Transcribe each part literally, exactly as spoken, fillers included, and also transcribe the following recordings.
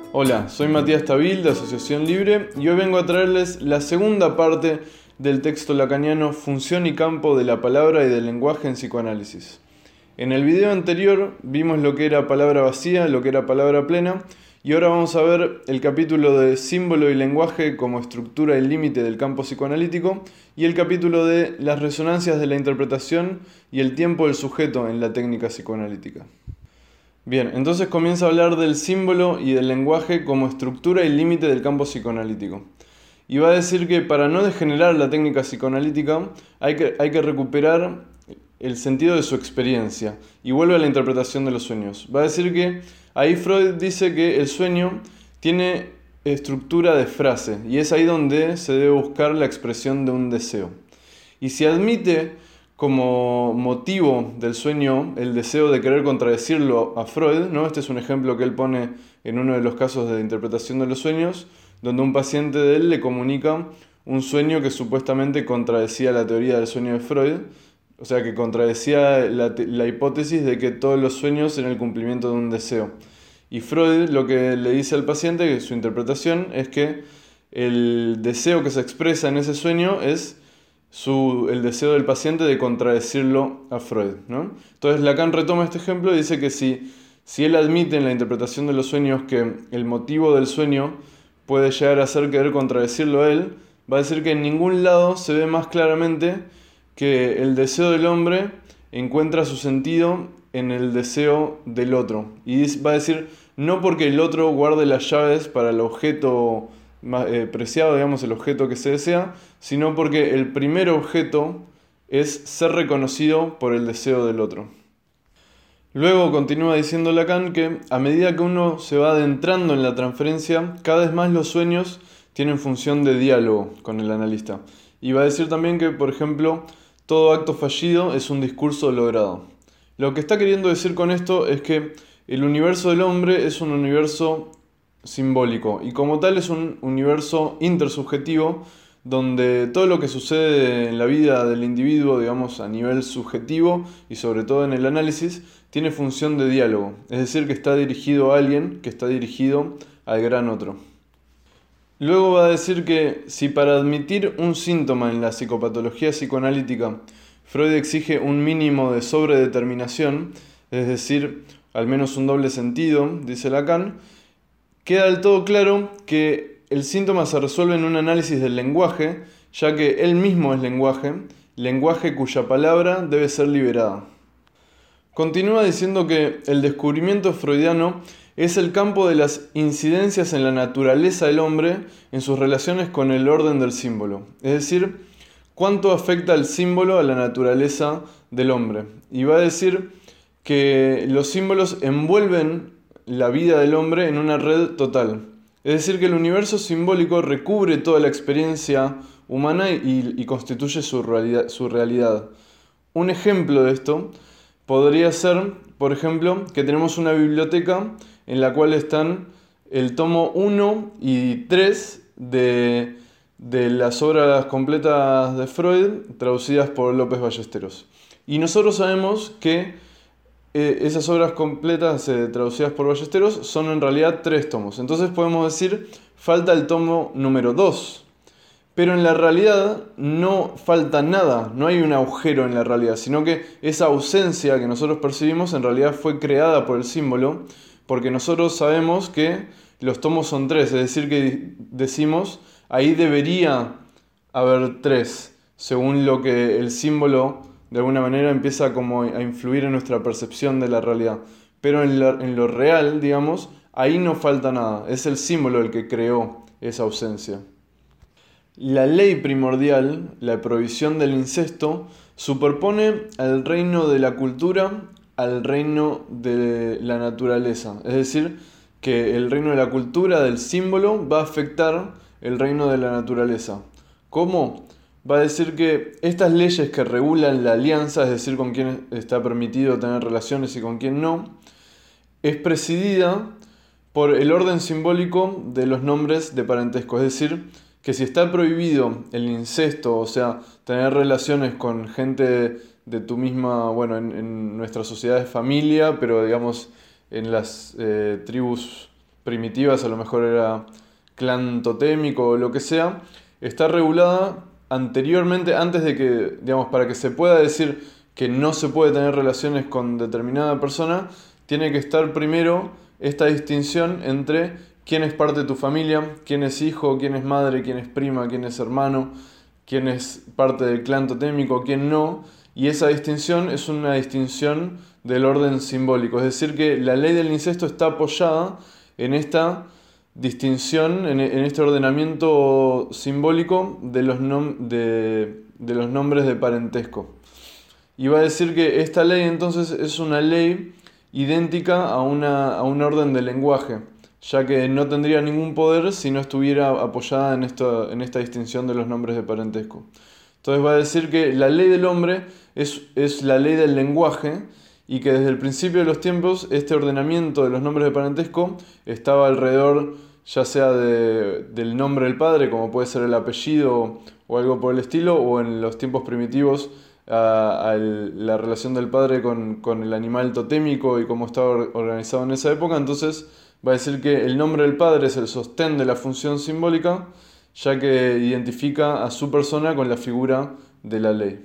Hola, soy Matías Tabil de Asociación Libre y hoy vengo a traerles la segunda parte del texto lacaniano Función y campo de la palabra y del lenguaje en psicoanálisis. En el video anterior vimos lo que era palabra vacía, lo que era palabra plena, y ahora vamos a ver el capítulo de símbolo y lenguaje como estructura y límite del campo psicoanalítico y el capítulo de las resonancias de la interpretación y el tiempo del sujeto en la técnica psicoanalítica. Bien, entonces comienza a hablar del símbolo y del lenguaje como estructura y límite del campo psicoanalítico. Y va a decir que para no degenerar la técnica psicoanalítica hay que, hay que recuperar el sentido de su experiencia y vuelve a la interpretación de los sueños. Va a decir que ahí Freud dice que el sueño tiene estructura de frase y es ahí donde se debe buscar la expresión de un deseo. Y si admite como motivo del sueño el deseo de querer contradecirlo a Freud, ¿no? Este es un ejemplo que él pone en uno de los casos de interpretación de los sueños, donde un paciente de él le comunica un sueño que supuestamente contradecía la teoría del sueño de Freud, o sea que contradecía la, la hipótesis de que todos los sueños eran el cumplimiento de un deseo. Y Freud lo que le dice al paciente, que su interpretación es que el deseo que se expresa en ese sueño es Su, el deseo del paciente de contradecirlo a Freud, ¿no? Entonces Lacan retoma este ejemplo y dice que si, si él admite en la interpretación de los sueños que el motivo del sueño puede llegar a ser querer contradecirlo a él, va a decir que en ningún lado se ve más claramente que el deseo del hombre encuentra su sentido en el deseo del otro. Y va a decir, no porque el otro guarde las llaves para el objeto más, eh, preciado, digamos, el objeto que se desea, sino porque el primer objeto es ser reconocido por el deseo del otro. Luego continúa diciendo Lacan que a medida que uno se va adentrando en la transferencia, cada vez más los sueños tienen función de diálogo con el analista. Y va a decir también que, por ejemplo, todo acto fallido es un discurso logrado. Lo que está queriendo decir con esto es que el universo del hombre es un universo simbólico y como tal es un universo intersubjetivo donde todo lo que sucede en la vida del individuo, digamos a nivel subjetivo y sobre todo en el análisis, tiene función de diálogo, es decir, que está dirigido a alguien, que está dirigido al gran otro. Luego va a decir que si para admitir un síntoma en la psicopatología psicoanalítica Freud exige un mínimo de sobredeterminación, es decir, al menos un doble sentido, dice Lacan, queda del todo claro que el síntoma se resuelve en un análisis del lenguaje, ya que él mismo es lenguaje, lenguaje cuya palabra debe ser liberada. Continúa diciendo que el descubrimiento freudiano es el campo de las incidencias en la naturaleza del hombre en sus relaciones con el orden del símbolo, es decir, cuánto afecta el símbolo a la naturaleza del hombre. Y va a decir que los símbolos envuelven la vida del hombre en una red total. Es decir, que el universo simbólico recubre toda la experiencia humana y, y constituye su realidad, su realidad. Un ejemplo de esto podría ser, por ejemplo, que tenemos una biblioteca en la cual están el tomo uno y tres de, de las obras completas de Freud traducidas por López Ballesteros. Y nosotros sabemos que Eh, esas obras completas eh, traducidas por Ballesteros son en realidad tres tomos. Entonces podemos decir, falta el tomo número dos. Pero en la realidad no falta nada, no hay un agujero en la realidad, sino que esa ausencia que nosotros percibimos en realidad fue creada por el símbolo, porque nosotros sabemos que los tomos son tres, es decir, que decimos, ahí debería haber tres, según lo que el símbolo de alguna manera empieza como a influir en nuestra percepción de la realidad. Pero en, la, en lo real, digamos, ahí no falta nada. Es el símbolo el que creó esa ausencia. La ley primordial, la prohibición del incesto, superpone al reino de la cultura al reino de la naturaleza. Es decir, que el reino de la cultura, del símbolo, va a afectar el reino de la naturaleza. ¿Cómo? Va a decir que estas leyes que regulan la alianza, es decir, con quién está permitido tener relaciones y con quién no, es presidida por el orden simbólico de los nombres de parentesco. Es decir, que si está prohibido el incesto, o sea, tener relaciones con gente de tu misma, bueno, en, en nuestra sociedad es familia, pero digamos en las eh, tribus primitivas, a lo mejor era clan totémico o lo que sea, está regulada anteriormente, antes de que, digamos, para que se pueda decir que no se puede tener relaciones con determinada persona, tiene que estar primero esta distinción entre quién es parte de tu familia, quién es hijo, quién es madre, quién es prima, quién es hermano, quién es parte del clan totémico, quién no, y esa distinción es una distinción del orden simbólico, es decir que la ley del incesto está apoyada en esta distinción, en, en este ordenamiento simbólico de los, nom- de, de los nombres de parentesco. Y va a decir que esta ley entonces es una ley idéntica a, una, a un orden de lenguaje, ya que no tendría ningún poder si no estuviera apoyada en esta, en esta distinción de los nombres de parentesco. Entonces va a decir que la ley del hombre es, es la ley del lenguaje, y que desde el principio de los tiempos este ordenamiento de los nombres de parentesco estaba alrededor ya sea de, del nombre del padre, como puede ser el apellido o algo por el estilo, o en los tiempos primitivos a, a el, la relación del padre con, con el animal totémico y cómo estaba organizado en esa época. Entonces va a decir que el nombre del padre es el sostén de la función simbólica, ya que identifica a su persona con la figura de la ley.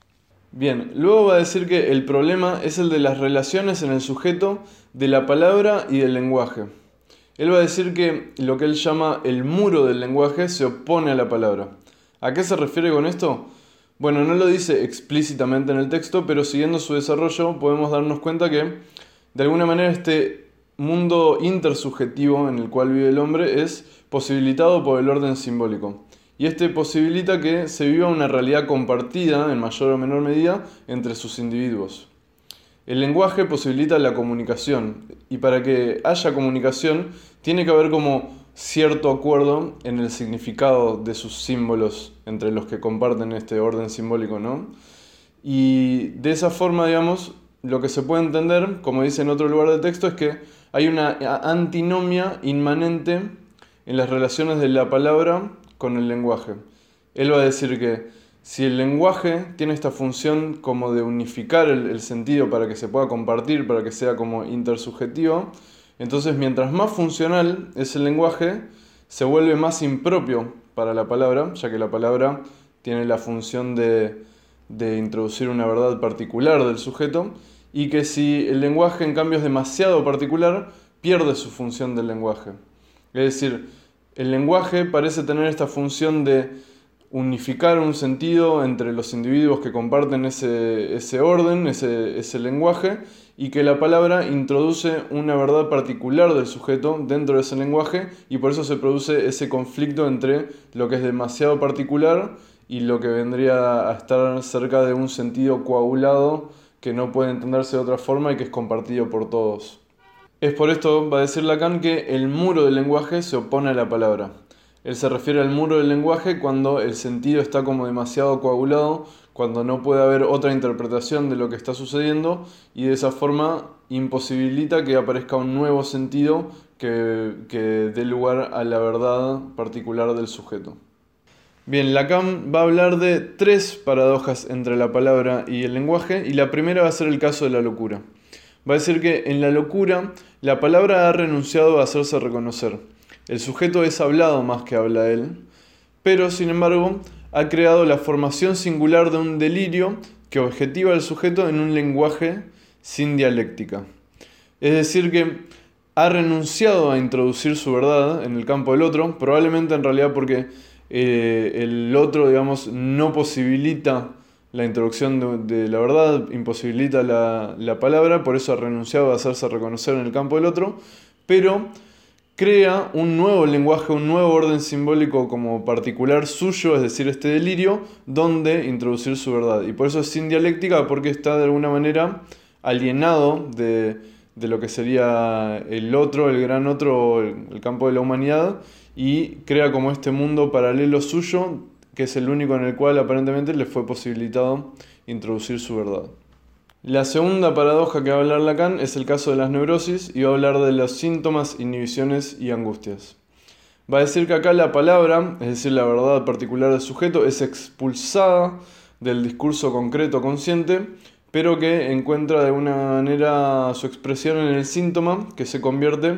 Bien, luego va a decir que el problema es el de las relaciones en el sujeto de la palabra y del lenguaje. Él va a decir que lo que él llama el muro del lenguaje se opone a la palabra. ¿A qué se refiere con esto? Bueno, no lo dice explícitamente en el texto, pero siguiendo su desarrollo podemos darnos cuenta que de alguna manera este mundo intersubjetivo en el cual vive el hombre es posibilitado por el orden simbólico. Y este posibilita que se viva una realidad compartida en mayor o menor medida entre sus individuos. El lenguaje posibilita la comunicación, y para que haya comunicación tiene que haber como cierto acuerdo en el significado de sus símbolos entre los que comparten este orden simbólico, ¿no? Y de esa forma, digamos, lo que se puede entender, como dice en otro lugar del texto, es que hay una antinomia inmanente en las relaciones de la palabra con el lenguaje. Él va a decir que si el lenguaje tiene esta función como de unificar el, el sentido para que se pueda compartir, para que sea como intersubjetivo, entonces mientras más funcional es el lenguaje, se vuelve más impropio para la palabra, ya que la palabra tiene la función de, de introducir una verdad particular del sujeto, y que si el lenguaje en cambio es demasiado particular, pierde su función del lenguaje. Es decir, el lenguaje parece tener esta función de unificar un sentido entre los individuos que comparten ese, ese orden, ese, ese lenguaje, y que la palabra introduce una verdad particular del sujeto dentro de ese lenguaje, y por eso se produce ese conflicto entre lo que es demasiado particular y lo que vendría a estar cerca de un sentido coagulado que no puede entenderse de otra forma y que es compartido por todos. Es por esto, va a decir Lacan, que el muro del lenguaje se opone a la palabra. Él se refiere al muro del lenguaje cuando el sentido está como demasiado coagulado, cuando no puede haber otra interpretación de lo que está sucediendo, y de esa forma imposibilita que aparezca un nuevo sentido que, que dé lugar a la verdad particular del sujeto. Bien, Lacan va a hablar de tres paradojas entre la palabra y el lenguaje, y la primera va a ser el caso de la locura. Va a decir que en la locura la palabra ha renunciado a hacerse reconocer. El sujeto es hablado más que habla él, pero sin embargo ha creado la formación singular de un delirio que objetiva al sujeto en un lenguaje sin dialéctica. Es decir que ha renunciado a introducir su verdad en el campo del otro, probablemente en realidad porque eh, el otro, digamos, no posibilita la introducción de, de la verdad, imposibilita la, la palabra, por eso ha renunciado a hacerse reconocer en el campo del otro, pero crea un nuevo lenguaje, un nuevo orden simbólico como particular suyo, es decir, este delirio, donde introducir su verdad. Y por eso es sin dialéctica, porque está de alguna manera alienado de, de lo que sería el otro, el gran otro, el, el campo de la humanidad, y crea como este mundo paralelo suyo, que es el único en el cual aparentemente le fue posibilitado introducir su verdad. La segunda paradoja que va a hablar Lacan es el caso de las neurosis, y va a hablar de los síntomas, inhibiciones y angustias. Va a decir que acá la palabra, es decir, la verdad particular del sujeto, es expulsada del discurso concreto consciente, pero que encuentra de alguna manera su expresión en el síntoma, que se convierte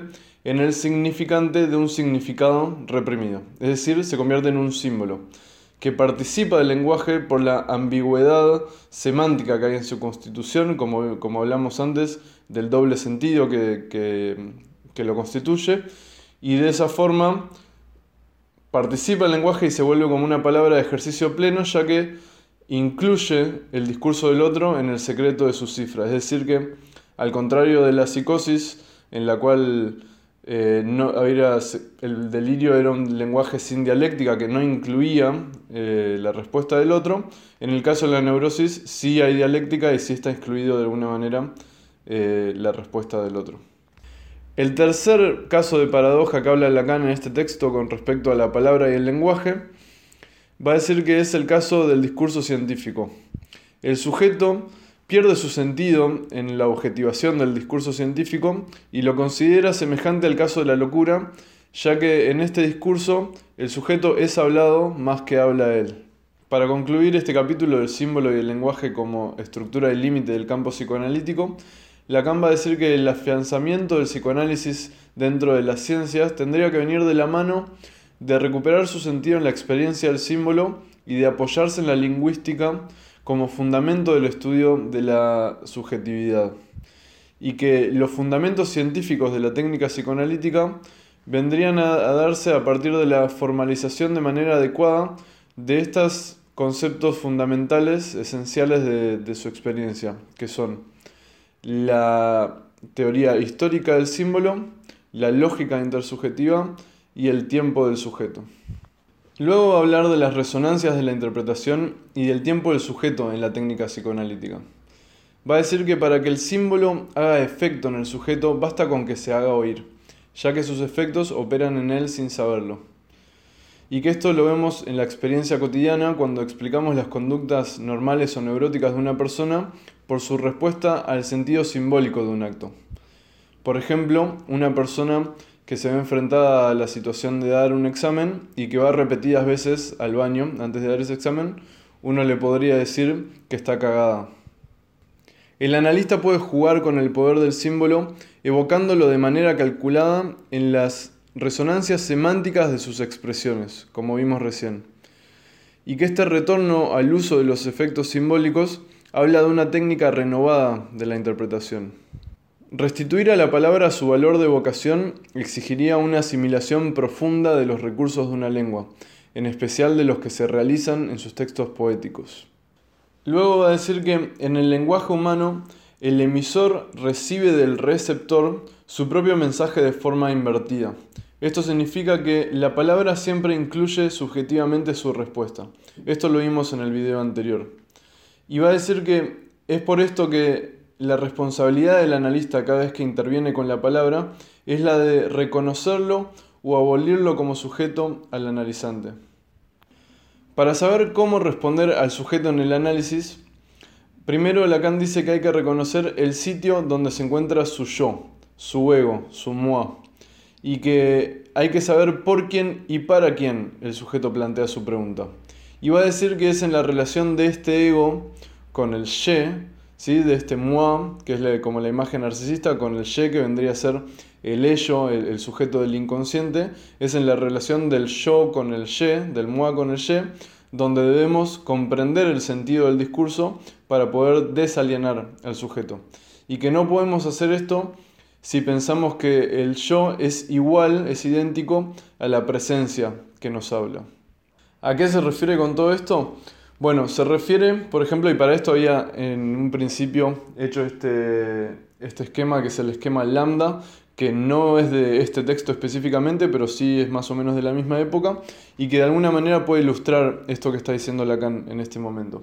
en el significante de un significado reprimido. Es decir, se convierte en un símbolo que participa del lenguaje por la ambigüedad semántica que hay en su constitución, como, como hablamos antes, del doble sentido que, que, que lo constituye, y de esa forma participa el lenguaje y se vuelve como una palabra de ejercicio pleno, ya que incluye el discurso del otro en el secreto de sus cifras. Es decir que, al contrario de la psicosis, en la cual eh, no, era, el delirio era un lenguaje sin dialéctica que no incluía eh, la respuesta del otro, en el caso de la neurosis sí hay dialéctica y sí está excluido de alguna manera eh, la respuesta del otro. El tercer caso de paradoja que habla Lacan en este texto con respecto a la palabra y el lenguaje va a decir que es el caso del discurso científico. El sujeto pierde su sentido en la objetivación del discurso científico y lo considera semejante al caso de la locura, ya que en este discurso el sujeto es hablado más que habla él. Para concluir este capítulo del símbolo y el lenguaje como estructura y límite del campo psicoanalítico, Lacan va a decir que el afianzamiento del psicoanálisis dentro de las ciencias tendría que venir de la mano de recuperar su sentido en la experiencia del símbolo y de apoyarse en la lingüística como fundamento del estudio de la subjetividad. Y que los fundamentos científicos de la técnica psicoanalítica vendrían a, a darse a partir de la formalización de manera adecuada de estos conceptos fundamentales, esenciales de, de su experiencia, que son la teoría histórica del símbolo, la lógica intersubjetiva y el tiempo del sujeto. Luego va a hablar de las resonancias de la interpretación y del tiempo del sujeto en la técnica psicoanalítica. Va a decir que para que el símbolo haga efecto en el sujeto basta con que se haga oír, ya que sus efectos operan en él sin saberlo. Y que esto lo vemos en la experiencia cotidiana cuando explicamos las conductas normales o neuróticas de una persona por su respuesta al sentido simbólico de un acto. Por ejemplo, una persona que se ve enfrentada a la situación de dar un examen y que va repetidas veces al baño antes de dar ese examen, uno le podría decir que está cagada. El analista puede jugar con el poder del símbolo evocándolo de manera calculada en las resonancias semánticas de sus expresiones, como vimos recién. Y que este retorno al uso de los efectos simbólicos habla de una técnica renovada de la interpretación. Restituir a la palabra su valor de evocación exigiría una asimilación profunda de los recursos de una lengua, en especial de los que se realizan en sus textos poéticos. Luego va a decir que en el lenguaje humano el emisor recibe del receptor su propio mensaje de forma invertida. Esto significa que la palabra siempre incluye subjetivamente su respuesta. Esto lo vimos en el video anterior. Y va a decir que es por esto que la responsabilidad del analista cada vez que interviene con la palabra es la de reconocerlo o abolirlo como sujeto al analizante. Para saber cómo responder al sujeto en el análisis, primero Lacan dice que hay que reconocer el sitio donde se encuentra su yo, su ego, su moi, y que hay que saber por quién y para quién el sujeto plantea su pregunta. Y va a decir que es en la relación de este ego con el je, ¿sí? De este moi, que es la, como la imagen narcisista, con el je, que vendría a ser el ello, el, el sujeto del inconsciente, es en la relación del yo con el je, del moi con el je, donde debemos comprender el sentido del discurso para poder desalienar al sujeto. Y que no podemos hacer esto si pensamos que el yo es igual, es idéntico a la presencia que nos habla. ¿A qué se refiere con todo esto? Bueno, se refiere, por ejemplo, y para esto había en un principio hecho este, este esquema que es el esquema lambda, que no es de este texto específicamente, pero sí es más o menos de la misma época, y que de alguna manera puede ilustrar esto que está diciendo Lacan en este momento.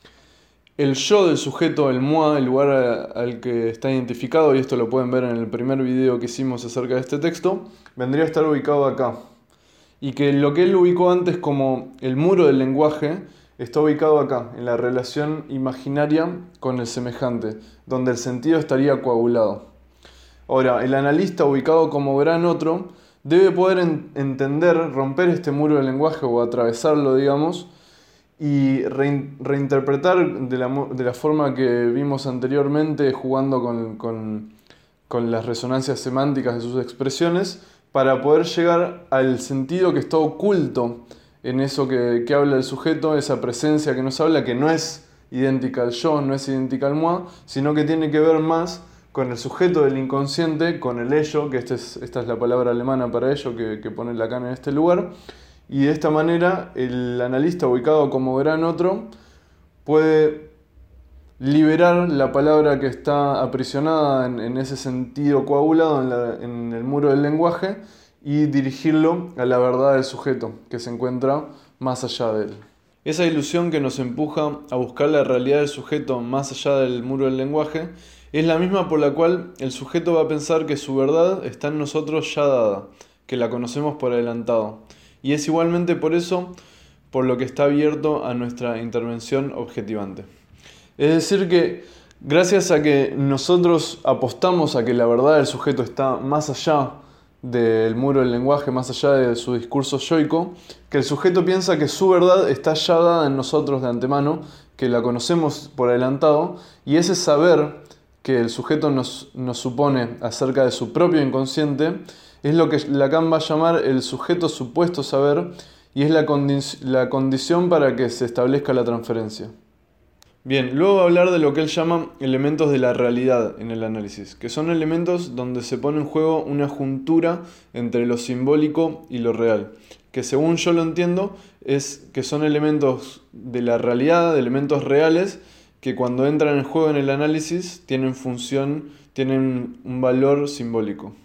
El yo del sujeto, el moi, el lugar al que está identificado, y esto lo pueden ver en el primer video que hicimos acerca de este texto, vendría a estar ubicado acá. Y que lo que él ubicó antes como el muro del lenguaje está ubicado acá, en la relación imaginaria con el semejante, donde el sentido estaría coagulado. Ahora, el analista ubicado como gran otro debe poder en- entender, romper este muro del lenguaje o atravesarlo, digamos, y rein- reinterpretar de la, de la forma que vimos anteriormente, jugando con, con, con las resonancias semánticas de sus expresiones, para poder llegar al sentido que está oculto en eso que, que habla el sujeto, esa presencia que nos habla, que no es idéntica al yo, no es idéntica al moi, sino que tiene que ver más con el sujeto del inconsciente, con el ello, que este es, esta es la palabra alemana para ello que, que pone Lacan en este lugar, y de esta manera el analista ubicado como gran otro puede liberar la palabra que está aprisionada en, en ese sentido coagulado en, la, en el muro del lenguaje y dirigirlo a la verdad del sujeto, que se encuentra más allá de él. Esa ilusión que nos empuja a buscar la realidad del sujeto más allá del muro del lenguaje es la misma por la cual el sujeto va a pensar que su verdad está en nosotros ya dada, que la conocemos por adelantado. Y es igualmente por eso por lo que está abierto a nuestra intervención objetivante. Es decir que gracias a que nosotros apostamos a que la verdad del sujeto está más allá del muro del lenguaje, más allá de su discurso yoico, que el sujeto piensa que su verdad está ya dada en nosotros de antemano, que la conocemos por adelantado, y ese saber que el sujeto nos, nos supone acerca de su propio inconsciente es lo que Lacan va a llamar el sujeto supuesto saber, y es la, condi- la condición para que se establezca la transferencia. Bien, luego va a hablar de lo que él llama elementos de la realidad en el análisis, que son elementos donde se pone en juego una juntura entre lo simbólico y lo real, que según yo lo entiendo es que son elementos de la realidad, elementos reales, que cuando entran en juego en el análisis tienen función, tienen un valor simbólico.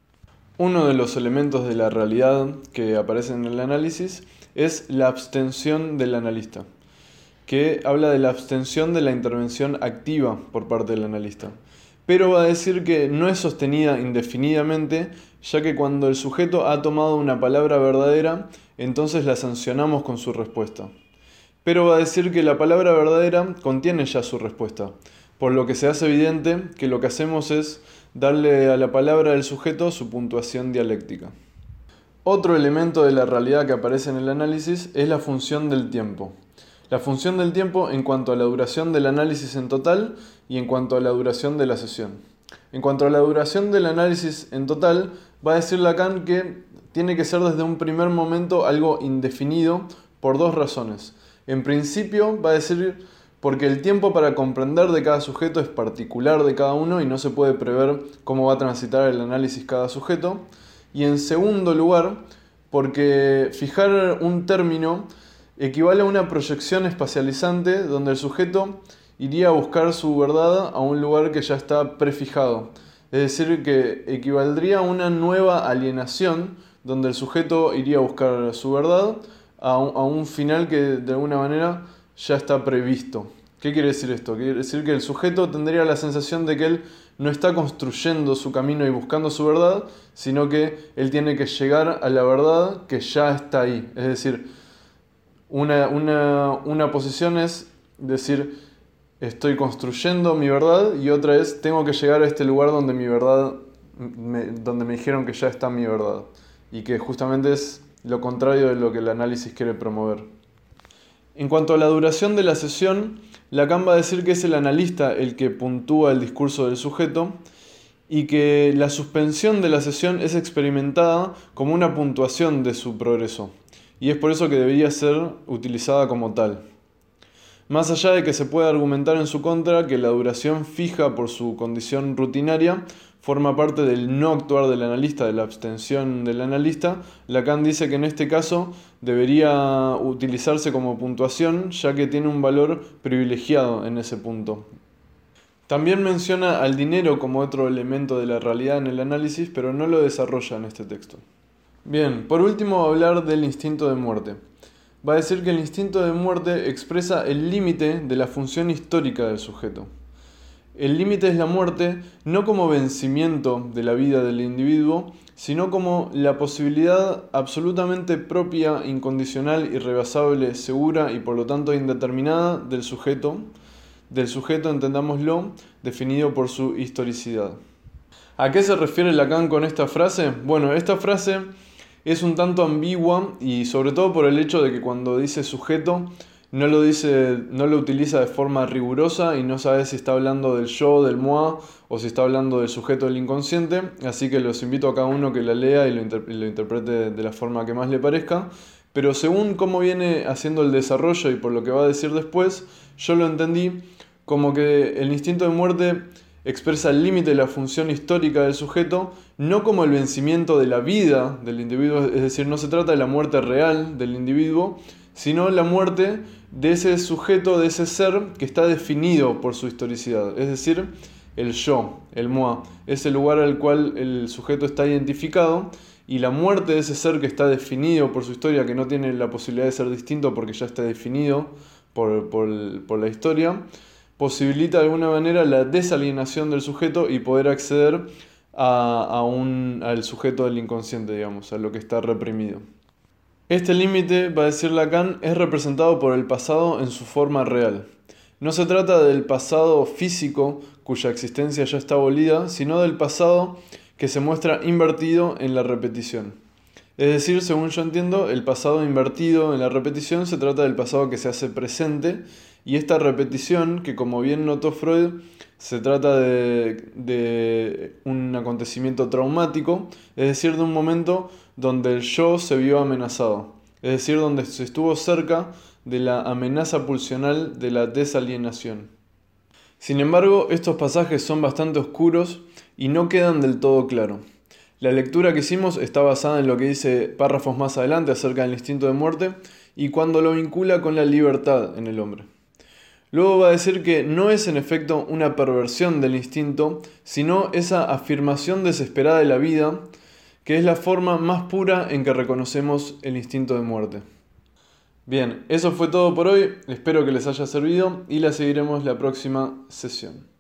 Uno de los elementos de la realidad que aparecen en el análisis es la abstención del analista, que habla de la abstención de la intervención activa por parte del analista. Pero va a decir que no es sostenida indefinidamente, ya que cuando el sujeto ha tomado una palabra verdadera, entonces la sancionamos con su respuesta. Pero va a decir que la palabra verdadera contiene ya su respuesta, por lo que se hace evidente que lo que hacemos es darle a la palabra del sujeto su puntuación dialéctica. Otro elemento de la realidad que aparece en el análisis es la función del tiempo. La función del tiempo en cuanto a la duración del análisis en total y en cuanto a la duración de la sesión. En cuanto a la duración del análisis en total, va a decir Lacan que tiene que ser desde un primer momento algo indefinido por dos razones. En principio, va a decir porque el tiempo para comprender de cada sujeto es particular de cada uno y no se puede prever cómo va a transitar el análisis cada sujeto. Y en segundo lugar, porque fijar un término equivale a una proyección espacializante donde el sujeto iría a buscar su verdad a un lugar que ya está prefijado. Es decir, que equivaldría a una nueva alienación donde el sujeto iría a buscar su verdad a un, a un final que de alguna manera ya está previsto. ¿Qué quiere decir esto? Quiere decir que el sujeto tendría la sensación de que él no está construyendo su camino y buscando su verdad, sino que él tiene que llegar a la verdad que ya está ahí. Es decir, una, una, una posición es decir, estoy construyendo mi verdad, y otra es, tengo que llegar a este lugar donde mi verdad, me, donde me dijeron que ya está mi verdad, y que justamente es lo contrario de lo que el análisis quiere promover. En cuanto a la duración de la sesión, Lacan va a decir que es el analista el que puntúa el discurso del sujeto y que la suspensión de la sesión es experimentada como una puntuación de su progreso, y es por eso que debería ser utilizada como tal. Más allá de que se pueda argumentar en su contra que la duración fija por su condición rutinaria forma parte del no actuar del analista, de la abstención del analista, Lacan dice que en este caso debería utilizarse como puntuación, ya que tiene un valor privilegiado en ese punto. También menciona al dinero como otro elemento de la realidad en el análisis, pero no lo desarrolla en este texto. Bien, por último va a hablar del instinto de muerte. Va a decir que el instinto de muerte expresa el límite de la función histórica del sujeto. El límite es la muerte no como vencimiento de la vida del individuo, sino como la posibilidad absolutamente propia, incondicional, irrebasable, segura y por lo tanto indeterminada del sujeto, del sujeto, entendámoslo, definido por su historicidad. ¿A qué se refiere Lacan con esta frase? Bueno, esta frase es un tanto ambigua y sobre todo por el hecho de que cuando dice sujeto no lo dice, no lo utiliza de forma rigurosa y no sabe si está hablando del yo, del moi, o si está hablando del sujeto del inconsciente, así que los invito a cada uno que la lea y lo, inter- y lo interprete de la forma que más le parezca. Pero según cómo viene haciendo el desarrollo y por lo que va a decir después, yo lo entendí como que el instinto de muerte expresa el límite de la función histórica del sujeto, no como el vencimiento de la vida del individuo, es decir, no se trata de la muerte real del individuo, sino la muerte de ese sujeto, de ese ser que está definido por su historicidad, es decir, el yo, el moi, es el lugar al cual el sujeto está identificado, y la muerte de ese ser que está definido por su historia, que no tiene la posibilidad de ser distinto porque ya está definido por, por, por la historia, posibilita de alguna manera la desalienación del sujeto y poder acceder a, a un, al sujeto del inconsciente, digamos, a lo que está reprimido. Este límite, va a decir Lacan, es representado por el pasado en su forma real. No se trata del pasado físico, cuya existencia ya está abolida, sino del pasado que se muestra invertido en la repetición. Es decir, según yo entiendo, el pasado invertido en la repetición se trata del pasado que se hace presente, y esta repetición, que como bien notó Freud, se trata de, de un acontecimiento traumático, es decir, de un momento donde el yo se vio amenazado, es decir, donde se estuvo cerca de la amenaza pulsional de la desalienación. Sin embargo, estos pasajes son bastante oscuros y no quedan del todo claros. La lectura que hicimos está basada en lo que dice párrafos más adelante acerca del instinto de muerte y cuando lo vincula con la libertad en el hombre. Luego va a decir que no es en efecto una perversión del instinto, sino esa afirmación desesperada de la vida, que es la forma más pura en que reconocemos el instinto de muerte. Bien, eso fue todo por hoy, espero que les haya servido y la seguiremos la próxima sesión.